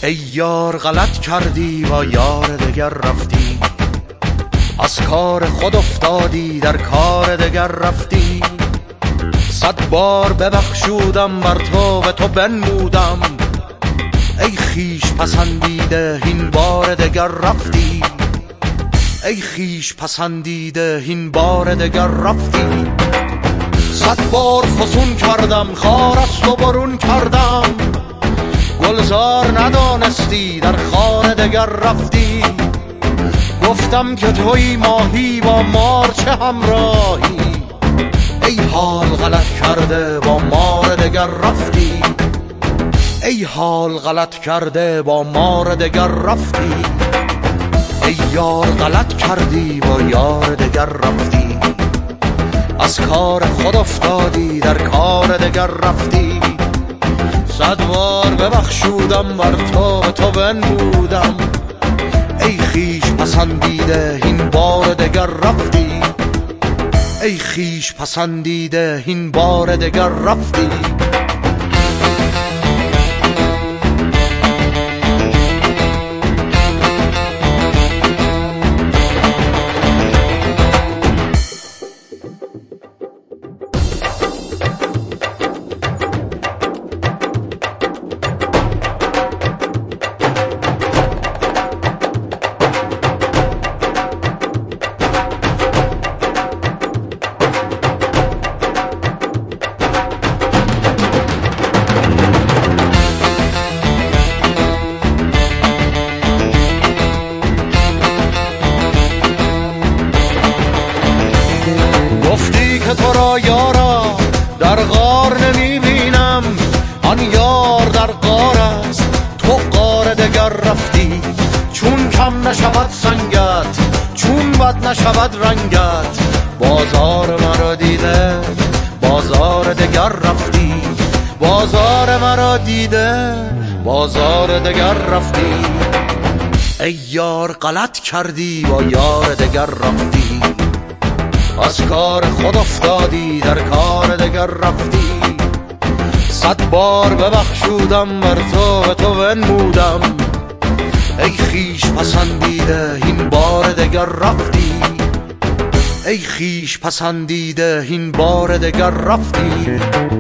ای یار غلط کردی با یار دگر رفتی، از کار خود افتادی در کار دگر رفتی. 100 بار ببخشودم بر تو به تو بنمودم، ای خویش پسندیده این بار دگر رفتی. ای خویش پسندیده این بار دگر رفتی. 100 بار فسون کردم خار از تو برون کردم، گلزار ندانستی در خار دگر رفتی. گفتم که توی ماهی با مار چه همراهی، ای حال غلط کرده با مار دگر رفتی. ای حال غلط کرده با مار دگر رفتی. ای یار غلط کردی با یار دگر رفتی، از کار خود افتادی در کار دگر رفتی. 100 بار ببخشودم بر تو به تو بنمودم، ای خویش پسندیده این بار دگر رفتی. ای خویش پسندیده این بار دگر رفتی. گفتی که تو را یارا در غار نمیبینم، آن یار در غار است تو غار دگر رفتی. چون کم نشود سنگت، چون بد نشود رنگت، بازار مرا دیده بازار دگر رفتی. بازار مرا دیده بازار دگر رفتی. ای یار غلط کردی با یار دگر رفتی، از کار خود افتادی در کار دگر رفتی. 100 بار ببخشودم بر تو به تو بنمودم، ای خویش پسندیده این بار دگر رفتی. ای خویش پسندیده این بار دگر رفتی.